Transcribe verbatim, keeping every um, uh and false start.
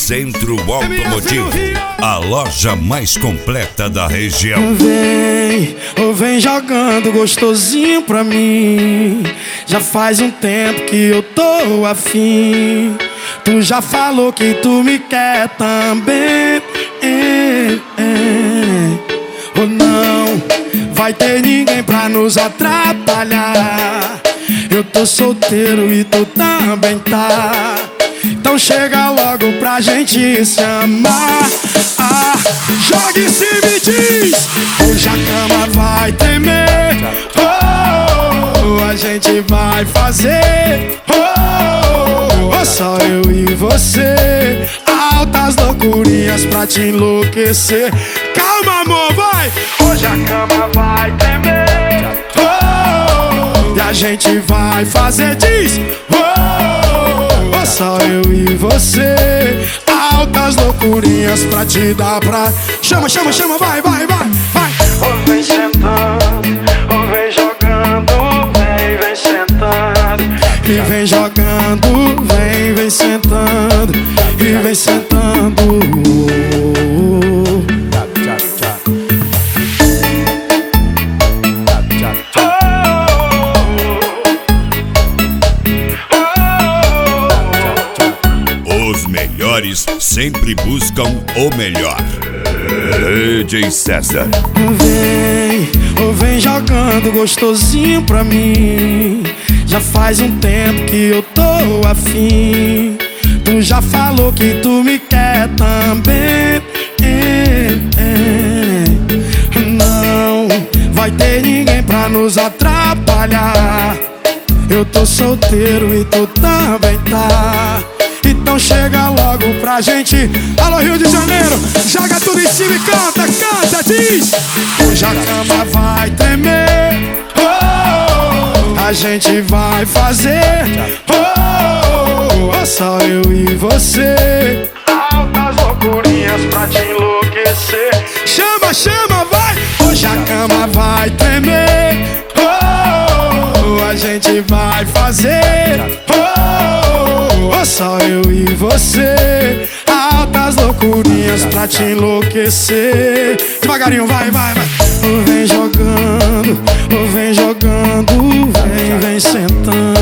Centro Automotivo, a loja mais completa da região. Vem, ou vem jogando gostosinho pra mim. Já faz um tempo que eu tô afim. Tu já falou que tu me quer também. É, é. Ou não vai ter ninguém pra nos atrapalhar. Eu tô solteiro e tu também tá. Então chega logo pra gente se amar. Ah, joga em cima e diz: hoje a cama vai tremer. Oh, a gente vai fazer. Oh, oh, só eu e você. Altas loucurinhas pra te enlouquecer. Calma, amor, vai. Hoje a cama vai tremer. Oh, e a gente vai fazer. Diz: oh, oh, só eu e você. Altas loucurinhas pra te dar pra... Chama, chama, chama, vai, vai, vai, vai. Oh, vem sentando, oh, vem jogando, vem, vem sentando. E vem jogando, vem, vem sentando. E vem sentando. Os melhores sempre buscam o melhor. D J César. Vem, ou vem jogando gostosinho pra mim. Já faz um tempo que eu tô afim. Tu já falou que tu me quer também. É, é. Não vai ter ninguém pra nos atrapalhar. Eu tô solteiro e tu também tá. Então chega logo pra gente. Alô, Rio de Janeiro, joga tudo em cima e canta, canta, diz: hoje a cama vai tremer. Oh, a gente vai fazer. Oh, oh, só eu e você. Altas loucurinhas pra te enlouquecer. Chama, chama, vai. Hoje a cama vai tremer. Oh, a gente vai fazer. Oh, oh, só eu e você. Altas loucurinhas pra te enlouquecer. Devagarinho, vai, vai, vai. Vem jogando, vem jogando, vem, vem sentando.